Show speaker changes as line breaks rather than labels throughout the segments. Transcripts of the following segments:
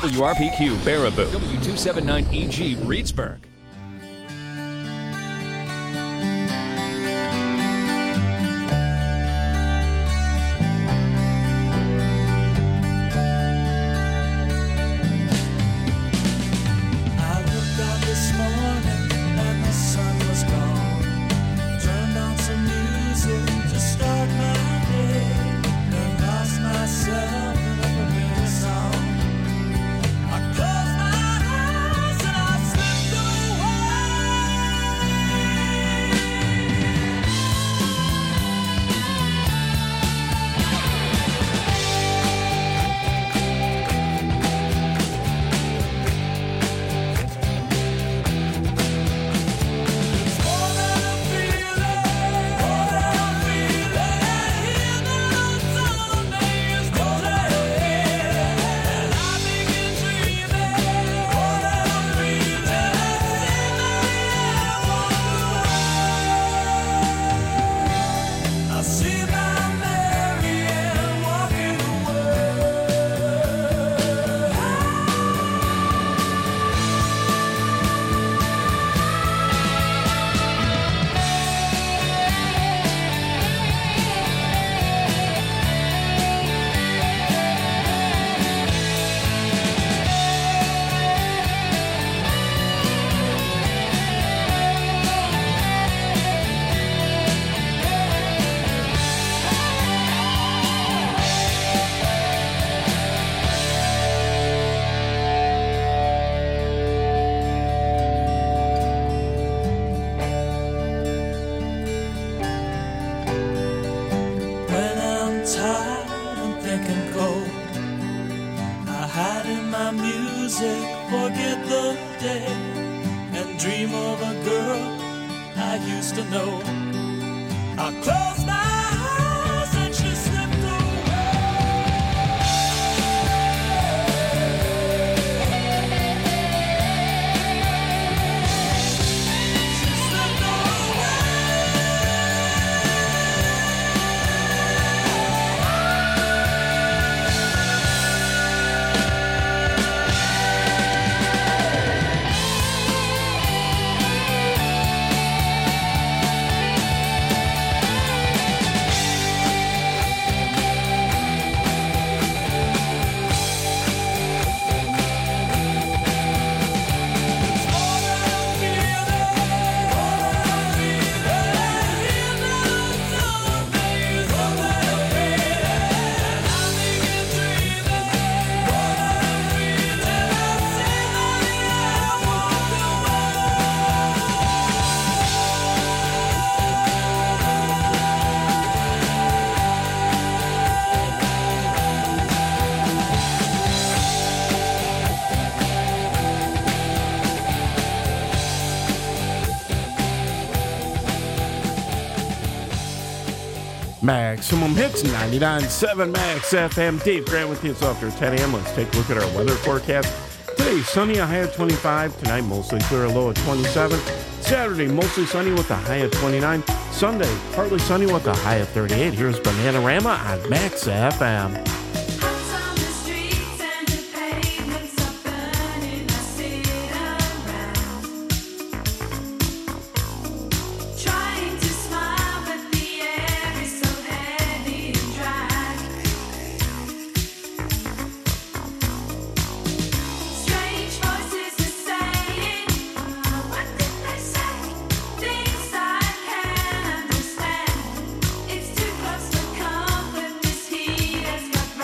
WRPQ Baraboo, W279EG Reedsburg.
Maximum Hits 99.7 Max FM. Dave Grant with you. It's after 10 a.m. Let's take a look at our weather forecast. Today, sunny, a high of 25. Tonight, mostly clear, a low of 27. Saturday, mostly sunny with a high of 29. Sunday, partly sunny with a high of 38. Here's Bananarama on Max FM.
It's too close to comfort. This heat has got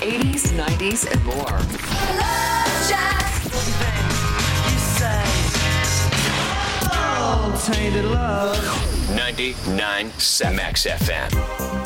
80s, 90s, and more.
Love Jack.
Oh, tainted love.
99.7 Max FM.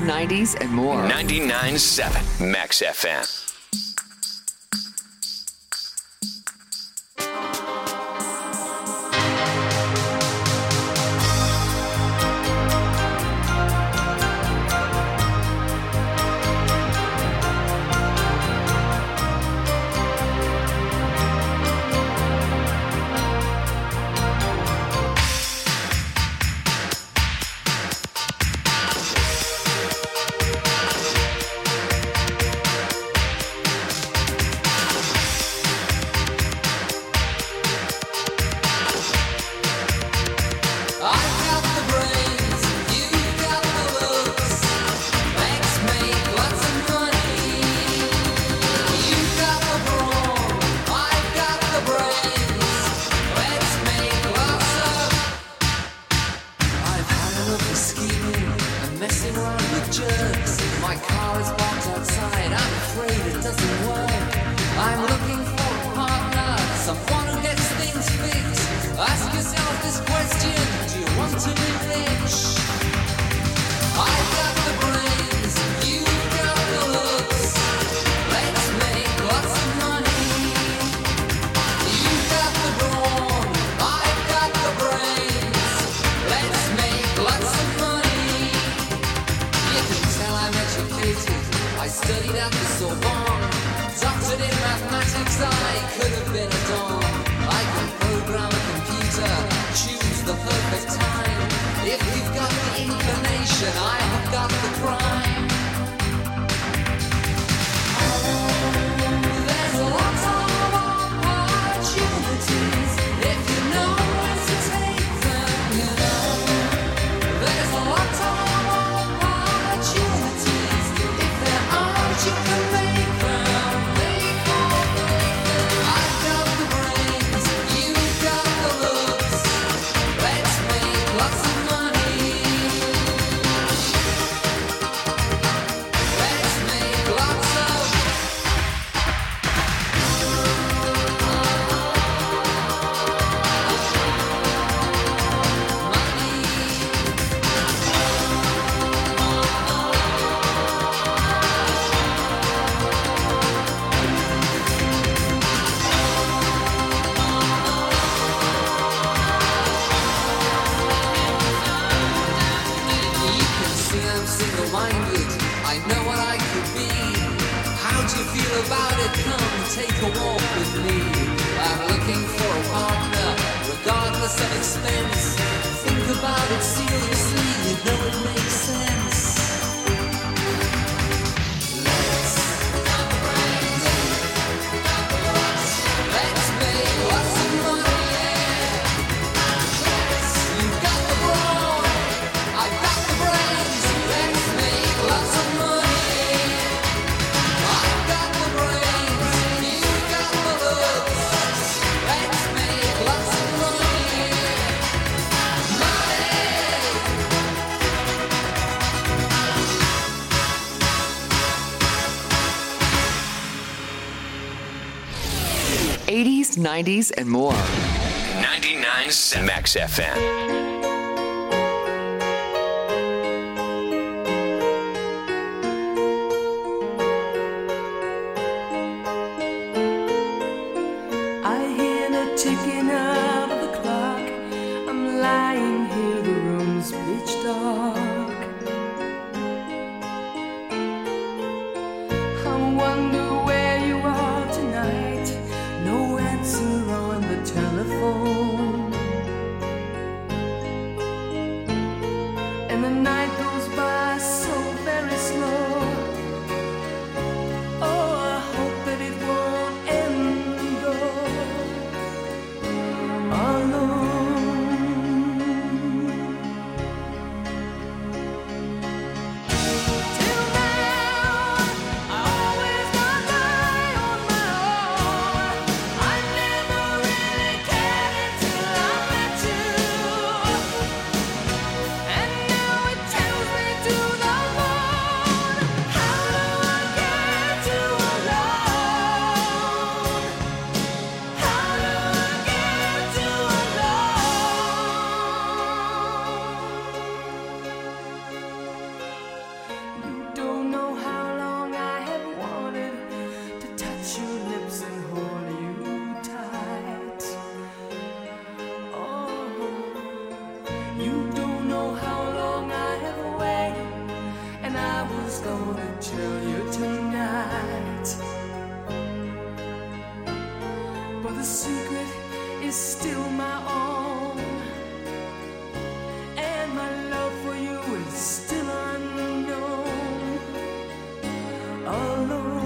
90s, and more.
99.7 Max FM.
'80s, '90s, and more.
99.7 Max FM.
is still my own, and my love for you is still unknown, alone.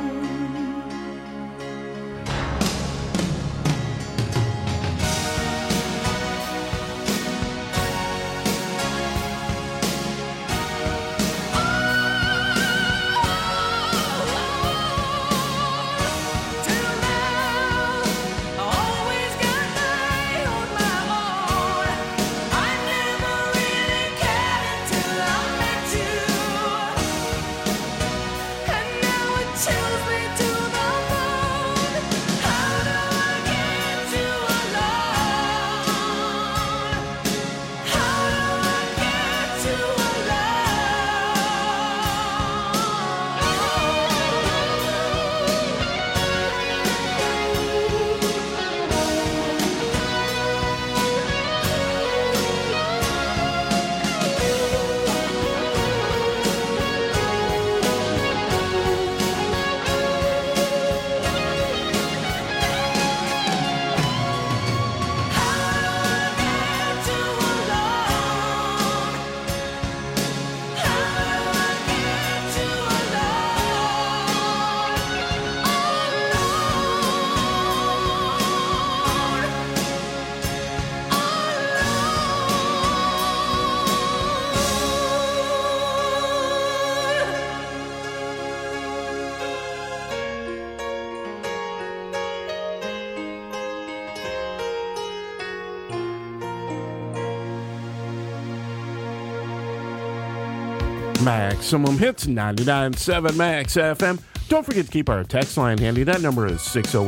Maximum Hits 99.7 Max FM. Don't forget to keep our text line handy. That number is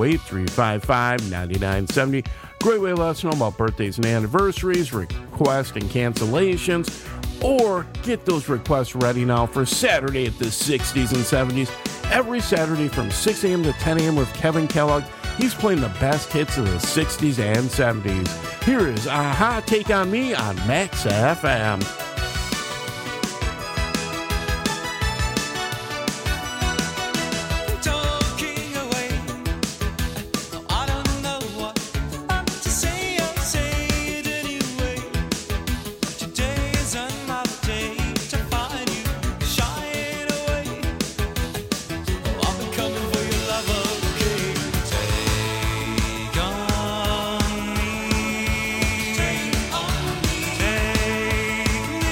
608-355-9970. Great way to let us know about birthdays and anniversaries, requests and cancellations, or get those requests ready now for Saturday at the 60s and 70s. Every Saturday from 6 a.m. to 10 a.m. with Kevin Kellogg. He's playing the best hits of the 60s and 70s. Here is Aha, Take On Me on Max FM.
Take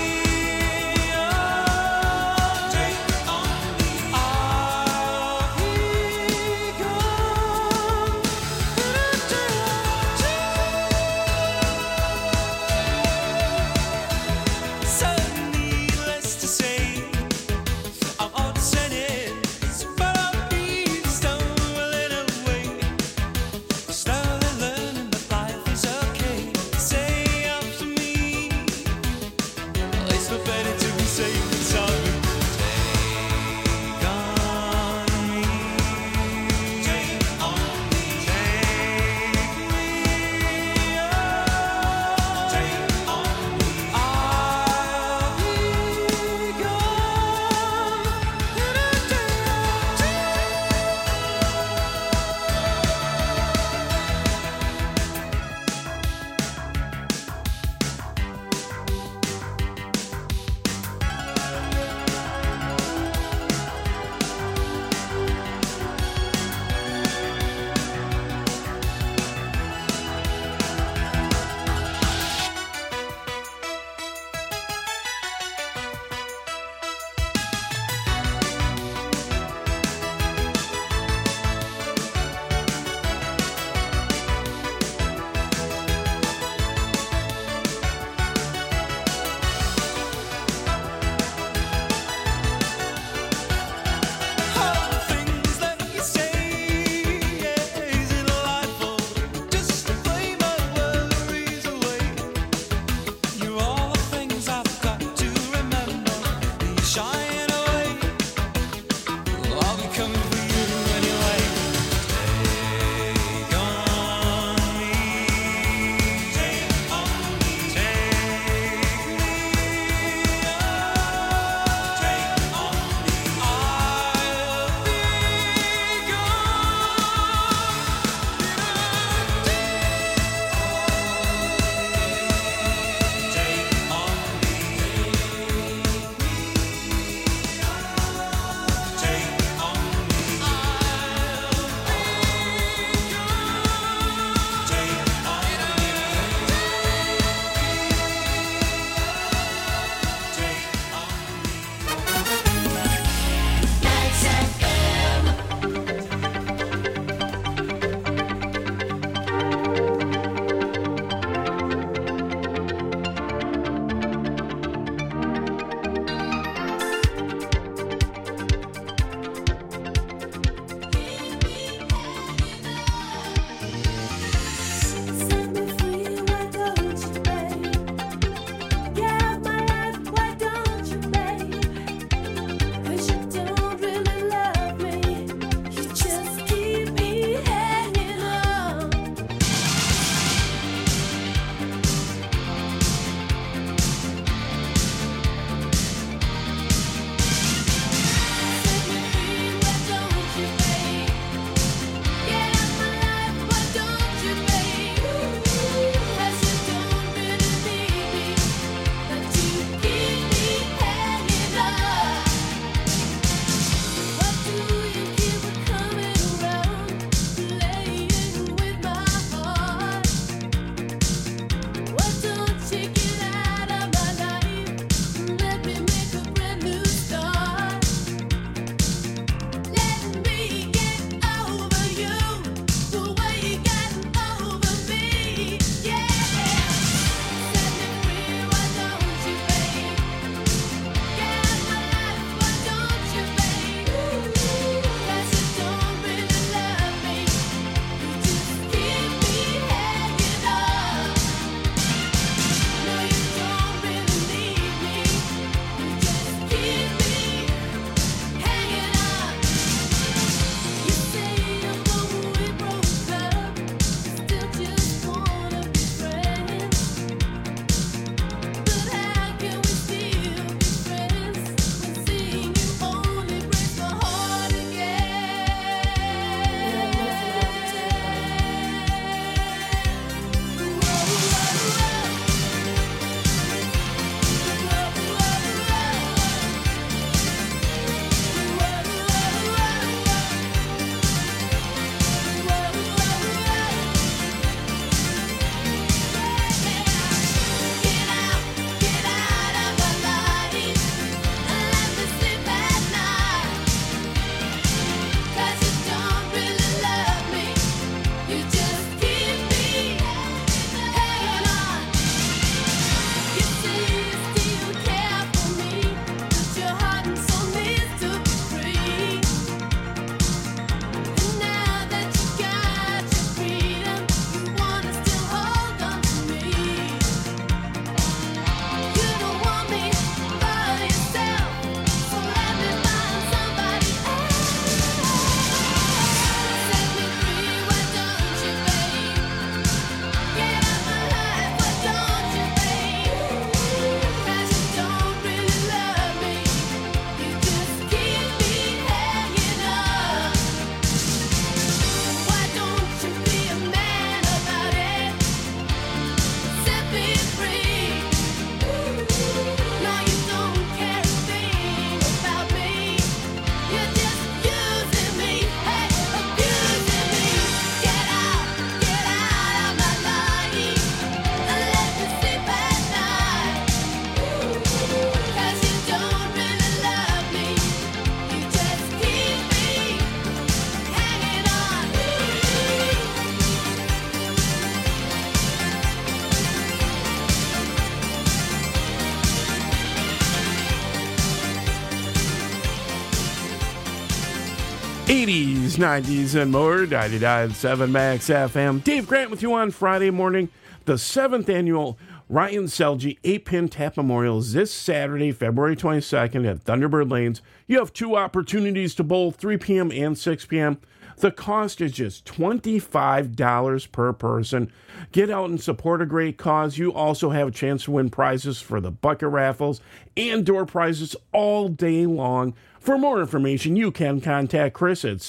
80s, 90s, and more. 99.7 Max FM. Dave Grant with you on Friday morning. The 7th annual Ryan Selge 8-Pin Tap Memorial is this Saturday, February 22nd at Thunderbird Lanes. You have 2 opportunities to bowl, 3 p.m. and 6 p.m. The cost is just $25 per person. Get out and support a great cause. You also have a chance to win prizes for the bucket raffles and door prizes all day long. For more information, you can contact Chris at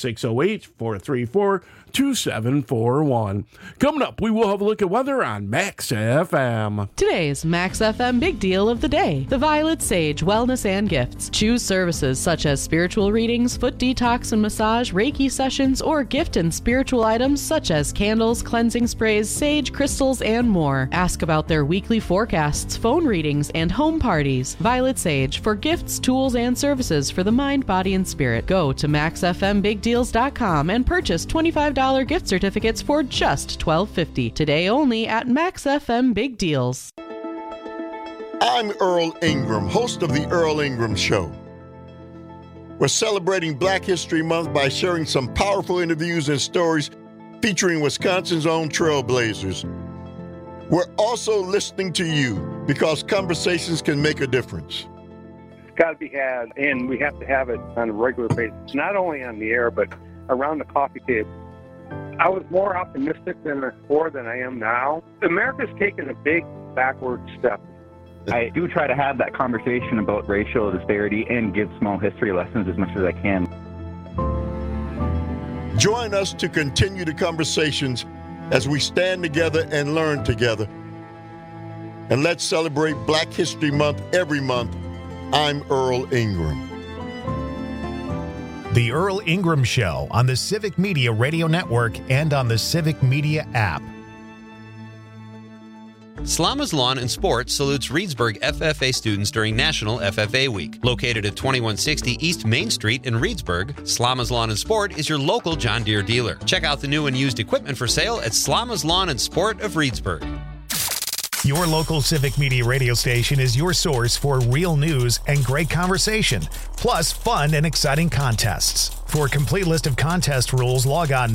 608-434-2741. Coming up, we will have a look at weather on Max FM.
Today's Max FM Big Deal of the Day. The Violet Sage Wellness and Gifts. Choose services such as spiritual readings, foot detox and massage, Reiki sessions, or gift and spiritual items such as candles, cleansing sprays, sage, crystals, and more. Ask about their weekly forecasts, phone readings, and home parties. Violet Sage for gifts, tools, and services for the mind, body, and spirit. Go to maxfmbigdeals.com and purchase $25 gift certificates for just $12.50. Today only at Max FM Big Deals.
I'm Earl Ingram, host of The Earl Ingram Show. We're celebrating Black History Month by sharing some powerful interviews and stories featuring Wisconsin's own trailblazers. We're also listening to you because conversations can make a difference.
Got to be had, and we have to have it on a regular basis, not only on the air, but around the coffee table. I was more optimistic before than I am now. America's taken a big backward step.
I do try to have that conversation about racial disparity and give small history lessons as much as I can.
Join us to continue the conversations as we stand together and learn together. And let's celebrate Black History Month every month. I'm Earl Ingram.
The Earl Ingram Show on the Civic Media Radio Network and on the Civic Media app.
Slama's Lawn and Sports salutes Reedsburg FFA students during National FFA Week. Located at 2160 East Main Street in Reedsburg, Slama's Lawn and Sport is your local John Deere dealer. Check out the new and used equipment for sale at Slama's Lawn and Sport of Reedsburg.
Your local Civic Media radio station is your source for real news and great conversation, plus fun and exciting contests. For a complete list of contest rules, log on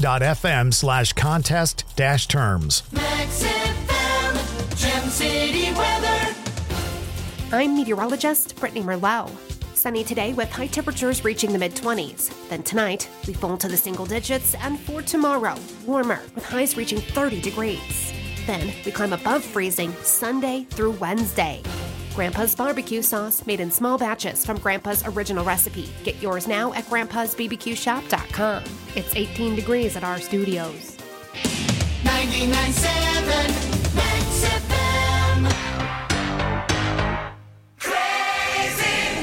max.fm/contest-terms.
Max FM, Gem City weather.
I'm meteorologist Brittany Merlot. Sunny today with high temperatures reaching the mid-20s. Then tonight, we fall to the single digits, and for tomorrow, warmer with highs reaching 30 degrees. Then we climb above freezing Sunday through Wednesday. Grandpa's barbecue sauce made in small batches from Grandpa's original recipe. Get yours now at grandpa'sbbqshop.com. It's 18 degrees at our studios.
99.7 Max FM. Crazy.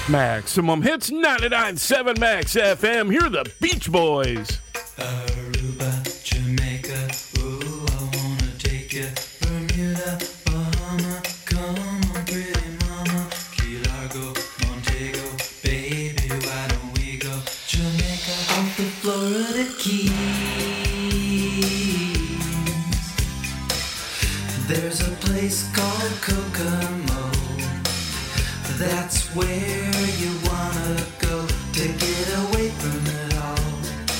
Maximum Hits 99.7 Max FM. Here are the Beach Boys.
Aruba, Jamaica, ooh, I wanna take you. Bermuda, Bahama, come on, pretty mama. Key Largo, Montego, baby, why don't we go? Jamaica, off the Florida Keys. There's a place called Kokomo. That's where you wanna go to get away from it all.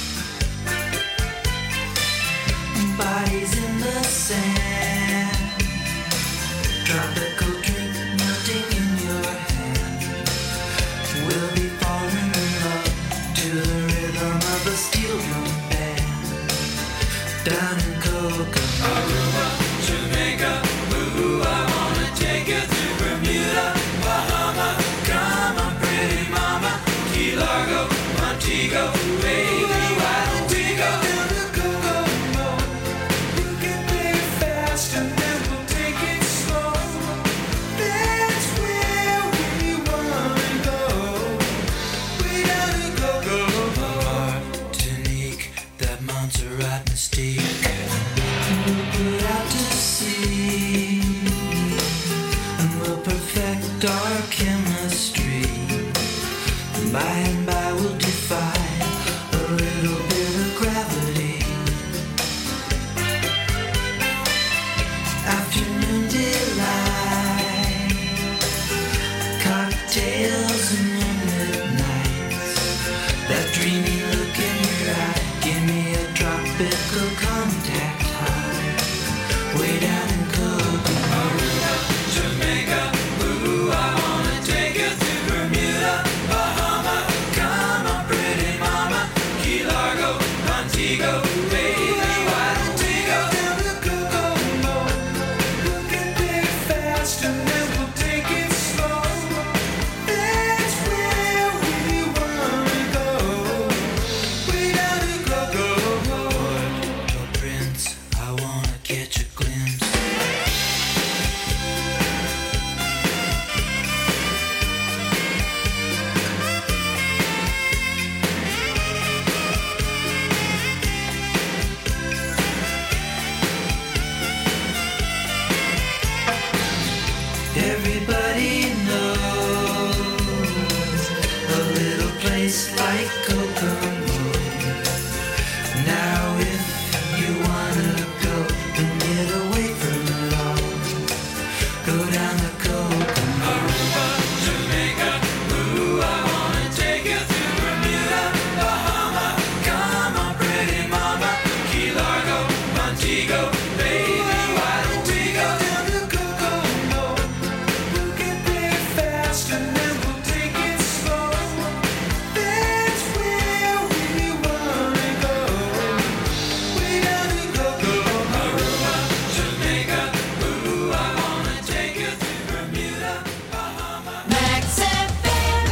Bodies in the sand, tropical drink melting in your hand. We'll be falling in love to the rhythm of a steel drum band. Down in Kokomo, Aruba, Jamaica, ooh, I wanna take you to Bermuda, Bahama, come on, pretty mama. Key Largo, Montego, baby, why don't we go down to Kokomo? You can play it fast and then we'll take it slow. That's where we wanna go. Way down to Kokomo. Martinique, that Montserrat mystique. We'll put out to sea and we'll perfect our chemistry. By and by we'll defy a little bit of gravity. Afternoon delight, cocktails and moonlit nights. That dreamy look in your eye, give me a tropical contact high. Way down in Kokomo, Aruba, Jamaica, ooh, I wanna take you to Bermuda, Bahama, come on, pretty mama. Key Largo, Montego, baby, why don't we go down to Kokomo? We'll get there fast and then we'll take it slow. That's where we wanna go. Way down to Kokomo. Port-au-Prince, I wanna catch a glimpse. Everybody knows a little place like Kokomo. Now if you wanna go and get away from it all, go down to Kokomo. Aruba, Jamaica, ooh, I wanna take you to Bermuda, Bahama, come on, pretty mama. Key Largo, Montego, baby, why don't we go down to Kokomo? We'll get there fast and then we'll take it slow. That's where we wanna go. Way down to Kokomo, Aruba, Jamaica, ooh, I wanna take you to Bermuda, Bahama.
Max FM.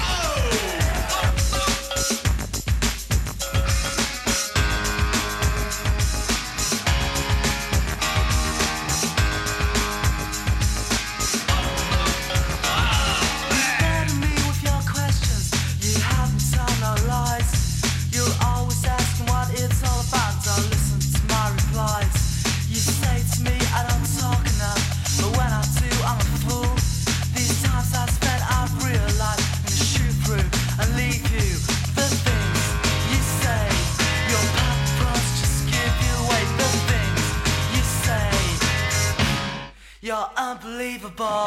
Burden me with your questions. You haven't told no lies. You're always asking what it's all about. Don't listen to my replies. You say to me I don't talk enough, but when I do, I'm a fool. These times I spent, I've realized I'm gonna shoot through and leave you. The things you say, your purpose just give you away. The things you say, you're unbelievable.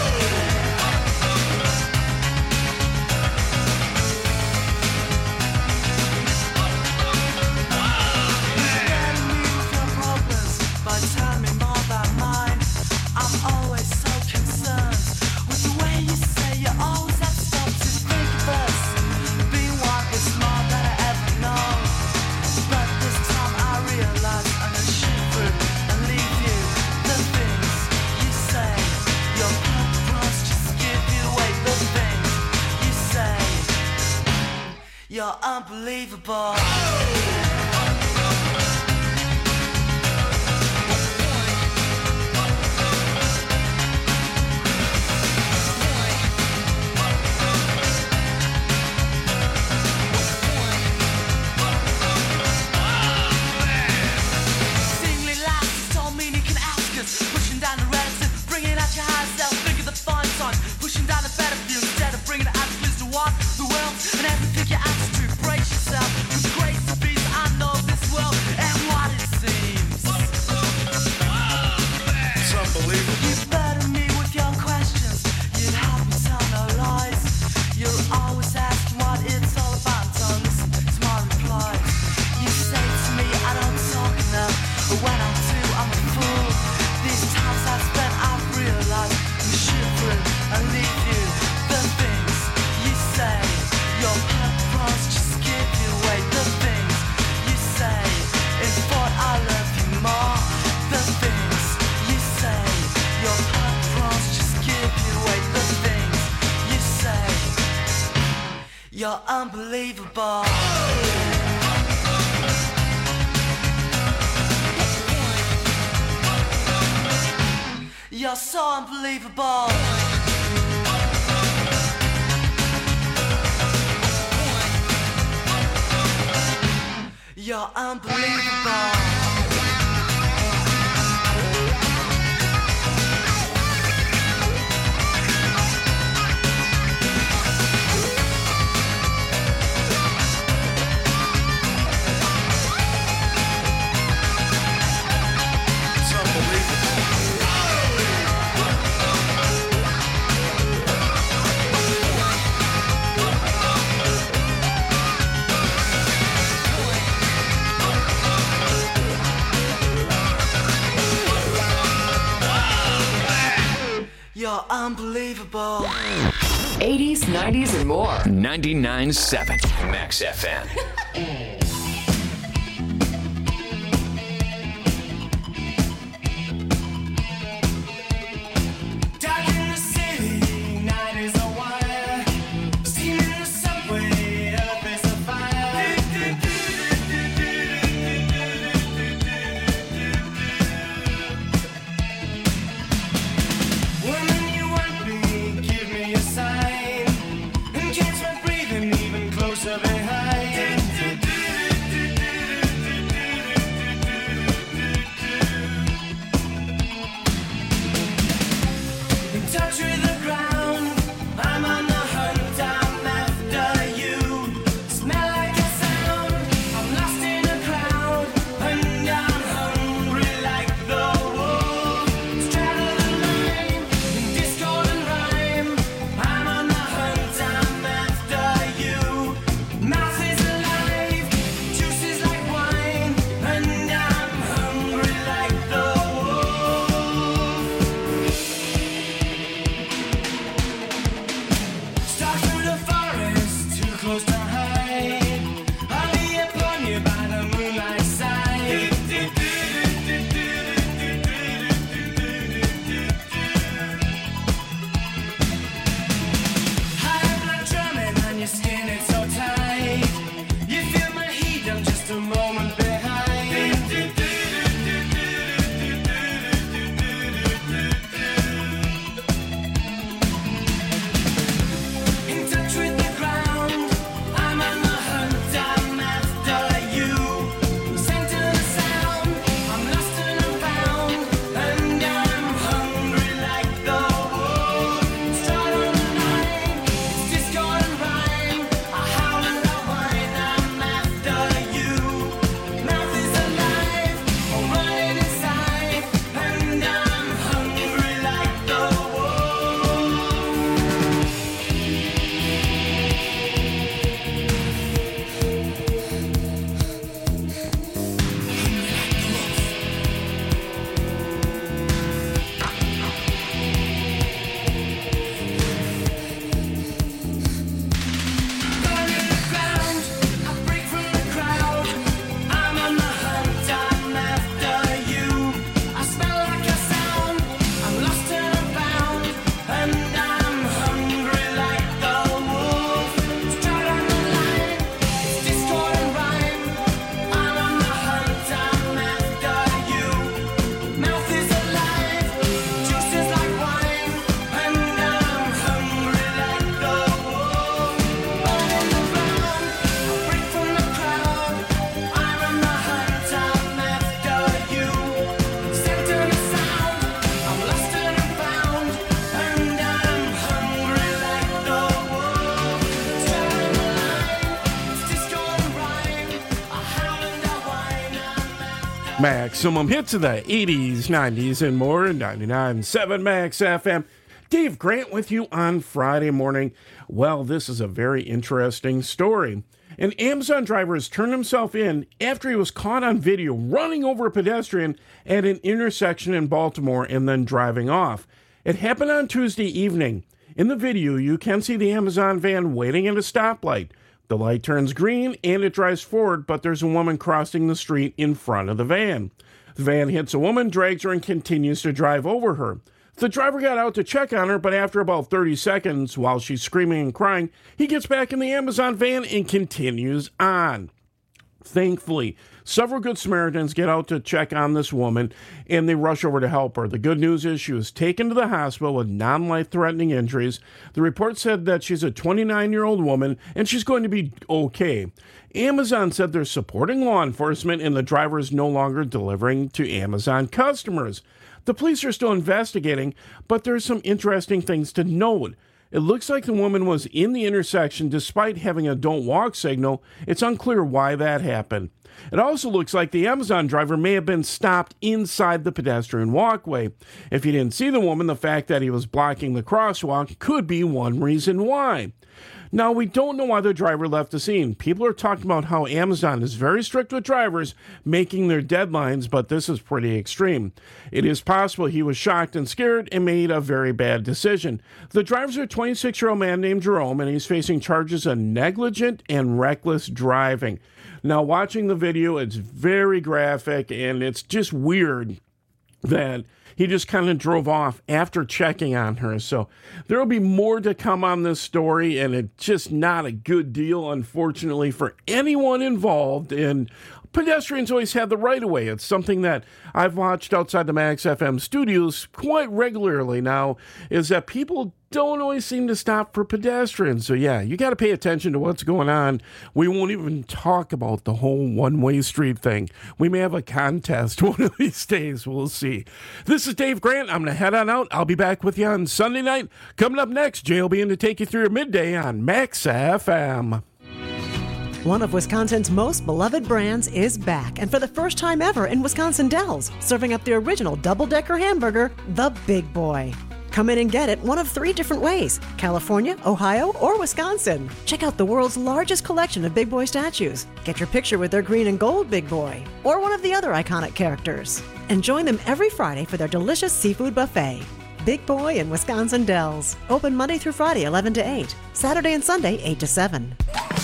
By telling me more about mine, I'm always so concerned with the way you say you always have stopped to think of us. Being one is more than I ever known, but this time I realize I'm gonna shoot through and leave you. The things you say, your purpose just give you away. The things you say, you're unbelievable. You're unbelievable. You're so unbelievable. You're unbelievable. You're unbelievable.
80s, 90s, and more.
99.7 Max FM.
Dark in the city, night is a wire. Steam in the subway, earth is a fire. Woman, you want me, give me a sign. And catch my breathing even closer behind. In touch with the ground, I'm on the hunt, I'm after you. Smell like a sound, I'm lost in a crowd, and I'm hungry like the wolf. Straddle the line, in discord and rhyme, I'm on the hunt, I'm after you. Mouth is alive, juice is like wine, and I'm hungry like the wolf. Stalk through the forest, too close to hide. I'll be upon you by the moonlight's side. High blood drumming on your skin, it's so tight. You feel my heat, I'm just a moment behind. In touch with the ground, I'm on the hunt, I'm after you. Center the sound, I'm lost and I'm found, and I'm hungry like the wolf. Stride on the line, it's discord and rhyme. I howl and I whine, I'm after you. Mouth is alive, I'm running inside, and I'm hungry like the wolf. Burning the ground, I break from the crowd. I'm on the hunt, I'm after you. I smell like a sound, I'm lost and I'm found, and I'm hungry like the wolf. Stride on the line, it's discord and rhyme. I'm on the hunt, I'm after you. Mouth is alive, juice is like wine, and I'm hungry like the wolf. Burning the ground, I break from the crowd. I'm on the hunt, I'm after you. Center the sound, I'm lost and I'm found, and I'm hungry like the wolf. Stride on the line, it's discord and rhyme. I howl and I whine, I'm after.
Maximum hits of the 80s, 90s, and more. 99.7 Max FM. Dave Grant with you on Friday morning. Well, this is a very interesting story. An Amazon driver has turned himself in after he was caught on video running over a pedestrian at an intersection in Baltimore and then driving off. It happened on Tuesday evening. In the video, you can see the Amazon van waiting at a stoplight. The light turns green and it drives forward, but there's a woman crossing the street in front of the van. The van hits a woman, drags her, and continues to drive over her. The driver got out to check on her, but after about 30 seconds, while she's screaming and crying, he gets back in the Amazon van and continues on. Thankfully, several Good Samaritans get out to check on this woman, and they rush over to help her. The good news is she was taken to the hospital with non-life-threatening injuries. The report said that she's a 29-year-old woman, and she's going to be okay. Amazon said they're supporting law enforcement, and the driver is no longer delivering to Amazon customers. The police are still investigating, but there's some interesting things to note. It looks like the woman was in the intersection despite having a don't walk signal. It's unclear why that happened. It also looks like the Amazon driver may have been stopped inside the pedestrian walkway. If you didn't see the woman, the fact that he was blocking the crosswalk could be one reason why. Now, we don't know why the driver left the scene. People are talking about how Amazon is very strict with drivers making their deadlines, but this is pretty extreme. It is possible he was shocked and scared and made a very bad decision. The driver's a 26-year-old man named Jerome, and he's facing charges of negligent and reckless driving. Now, watching the video, it's very graphic, and it's just weird that he just kind of drove off after checking on her. So there will be more to come on this story, and it's just not a good deal, unfortunately, for anyone involved. And pedestrians always have the right of way. It's something that I've watched outside the Max FM studios quite regularly now, is that people don't always seem to stop for pedestrians. So yeah, you got to pay attention to what's going on. We won't even talk about the whole one-way street thing. We may have a contest one of these days. We'll see. This is Dave Grant. I'm going to head on out. I'll be back with you on Sunday night. Coming up next, Jay will be in to take you through your midday on Max FM.
One of Wisconsin's most beloved brands is back, and for the first time ever in Wisconsin Dells, serving up the original double-decker hamburger, the Big Boy. Come in and get it one of 3 different ways: California, Ohio, or Wisconsin. Check out the world's largest collection of Big Boy statues. Get your picture with their green and gold Big Boy, or one of the other iconic characters. And join them every Friday for their delicious seafood buffet. Big Boy in Wisconsin Dells. Open Monday through Friday, 11 to 8. Saturday and Sunday, 8 to 7.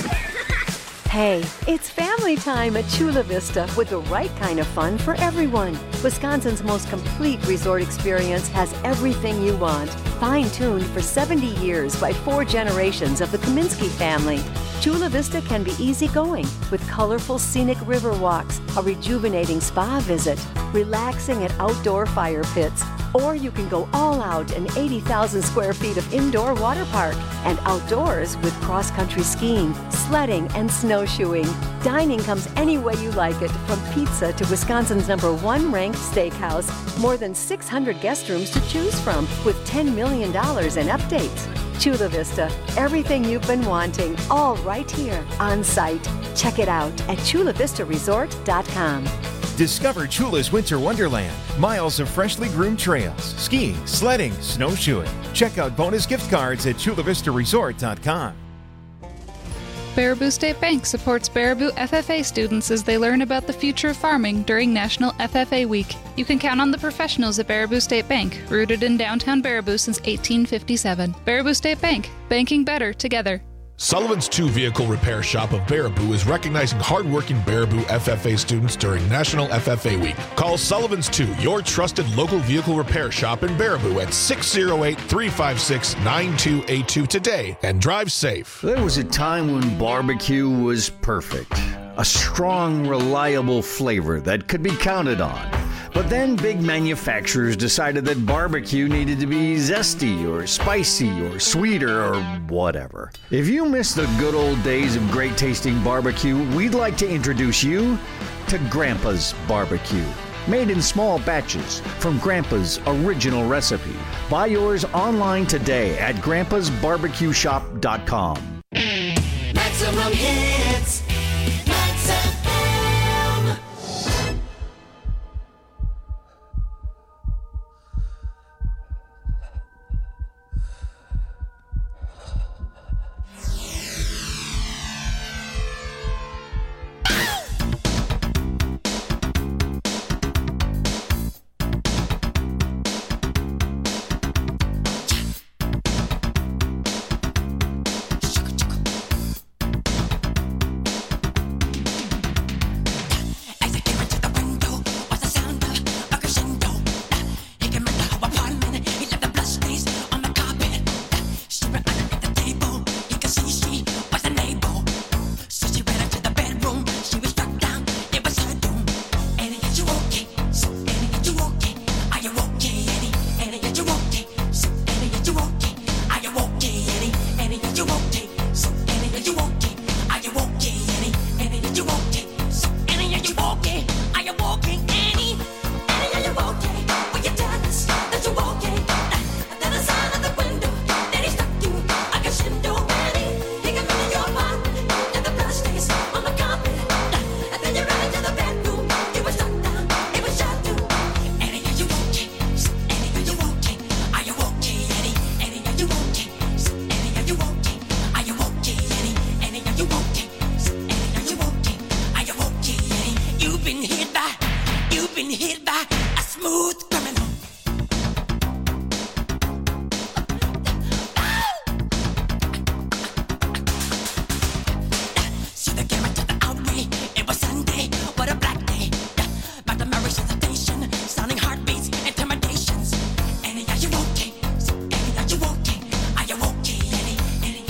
Hey, it's family time at Chula Vista with the right kind of fun for everyone. Wisconsin's most complete resort experience has everything you want. Fine-tuned for 70 years by 4 generations of the Kaminsky family. Chula Vista can be easygoing with colorful scenic river walks, a rejuvenating spa visit, relaxing at outdoor fire pits, or you can go all out in 80,000 square feet of indoor water park and outdoors with cross-country skiing, sledding, and snowshoeing. Dining comes any way you like it, from pizza to Wisconsin's #1 ranked steakhouse. More than 600 guest rooms to choose from with $10 million in updates. Chula Vista, everything you've been wanting, all right here on site. Check it out at chulavistaresort.com.
Discover Chula's Winter Wonderland. Miles of freshly groomed trails, skiing, sledding, snowshoeing. Check out bonus gift cards at chulavistaresort.com.
Baraboo State Bank supports Baraboo FFA students as they learn about the future of farming during National FFA Week. You can count on the professionals at Baraboo State Bank, rooted in downtown Baraboo since 1857. Baraboo State Bank, banking better together.
Sullivan's 2 Vehicle Repair Shop of Baraboo is recognizing hardworking Baraboo FFA students during National FFA Week. Call Sullivan's 2, your trusted local vehicle repair shop in Baraboo, at 608-356-9282 today, and drive safe.
There was a time when barbecue was perfect. A strong, reliable flavor that could be counted on. But then big manufacturers decided that barbecue needed to be zesty or spicy or sweeter or whatever. If you miss the good old days of great tasting barbecue, we'd like to introduce you to Grandpa's Barbecue. Made in small batches from Grandpa's original recipe. Buy yours online today at grandpasbarbecueshop.com.
Maximum hits. Max FM.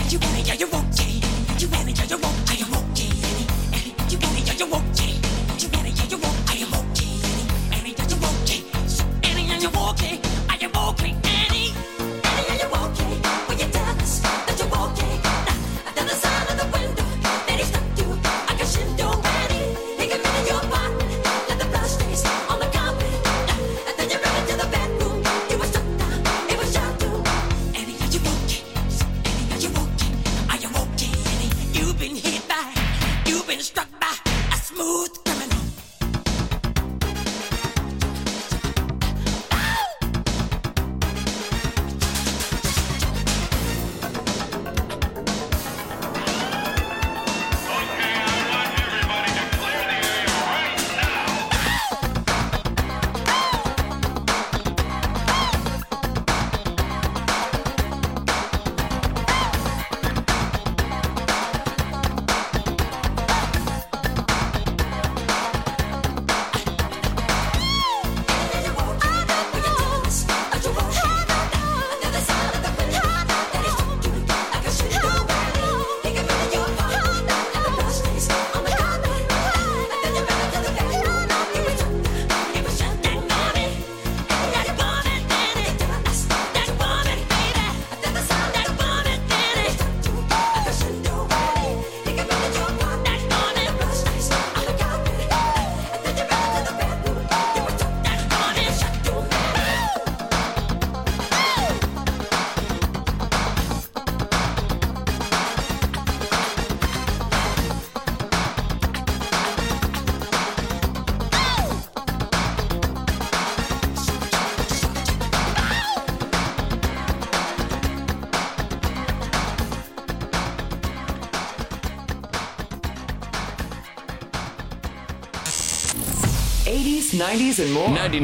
'80s, '90s, and more.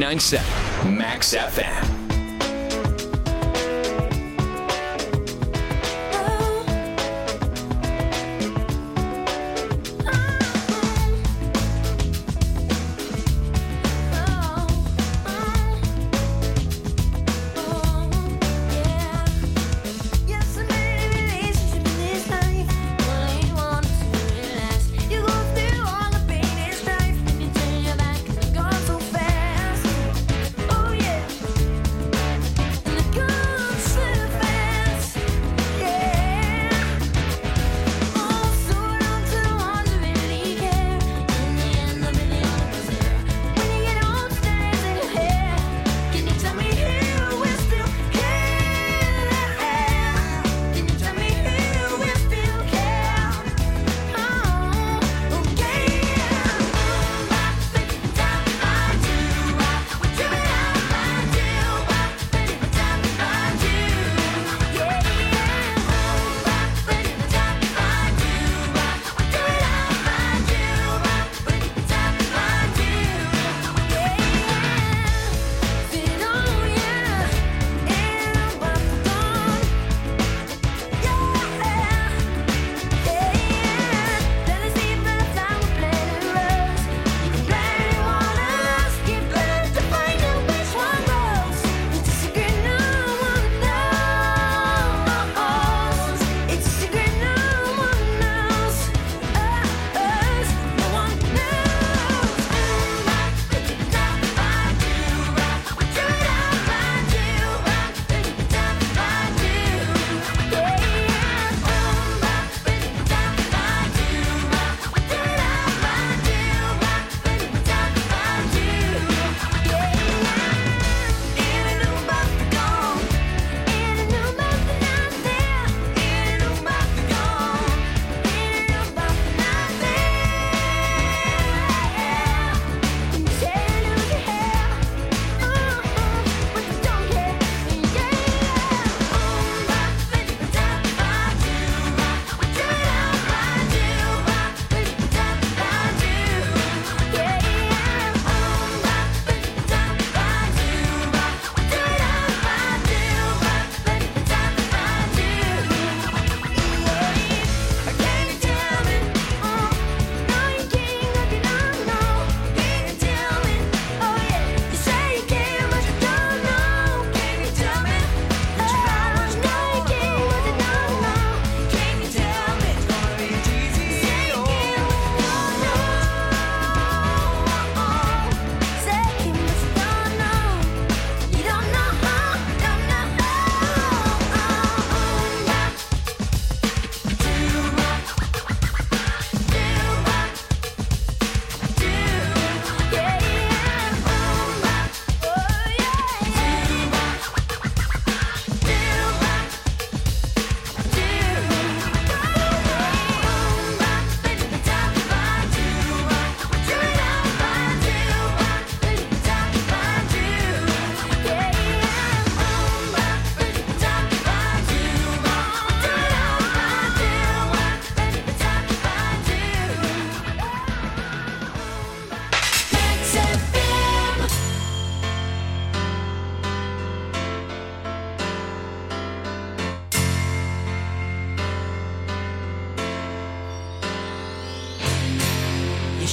99.7 Max FM.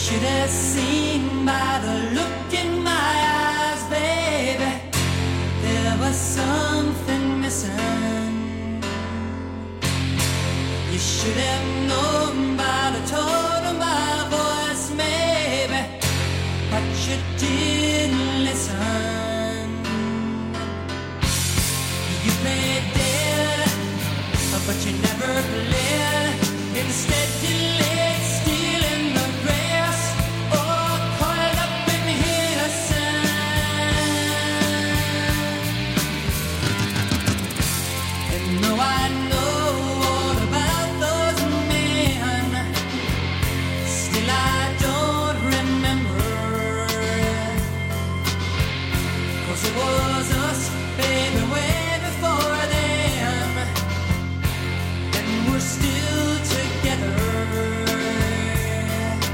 should have seen by the look in my eyes, baby, there was something missing. You should have known by the tone of my voice, maybe, but you didn't listen. You played dead, but you never played. Instead you